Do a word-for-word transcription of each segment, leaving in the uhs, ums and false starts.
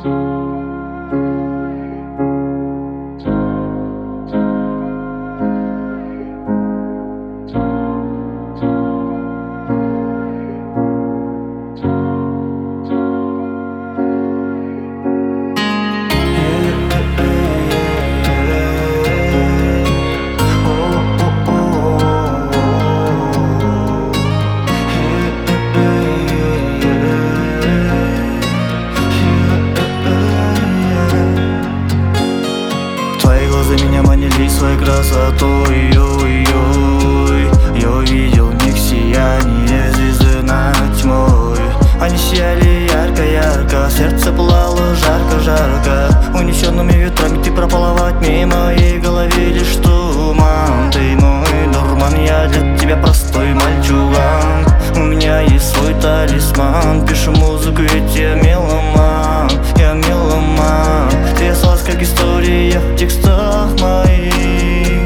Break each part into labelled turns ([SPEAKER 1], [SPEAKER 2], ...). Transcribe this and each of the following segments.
[SPEAKER 1] Меня манили своей красотой, ой-ой-ой. Я увидел в них сияние звезды над тьмой. Они сияли ярко-ярко, сердце пылало жарко-жарко. Унесенными ветрами ты пропала во тьме, в моей голове лишь туман. Ты мой дурман, я для тебя простой мальчуган. У меня есть свой талисман, пишу музыку, ведь я меломан. Я меломан, ты осталась как история в текстах моих.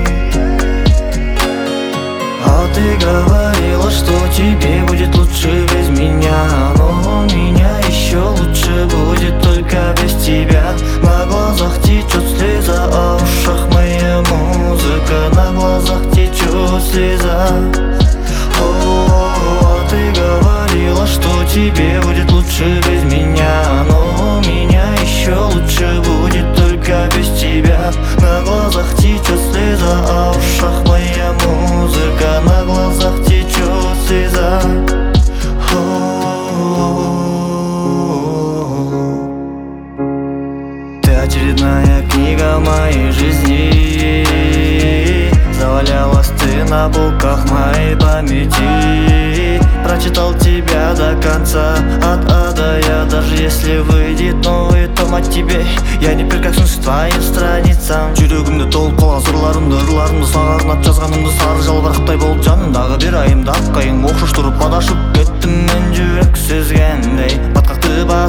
[SPEAKER 1] А ты говорила, что тебе будет лучше без меня, но у меня еще лучше будет только без тебя. На глазах течет слеза, а в ушах моя музыка. На глазах течет слеза. О, ты говорила, что тебе будет лучше без меня, но у меня еще лучше будет только без тебя. На глазах течет слеза, а в ушах моя музыка. На глазах течет слеза. Ты очередная книга моей жизни. Завалялась ты на полках моей памяти. Прочитал тебя до конца, от А до Я. Даже если выйдет новый том о тебе, я не прикоснусь к твоим страницам. Жүрегімді толып қала сырларымды, ырларымды саған арнап жазғанымды. Сары жалбырақтай болып жанымдағы бір айымды аққайың оқшаштырып адашып кеттім мен жүрек сезгендей. Батқақты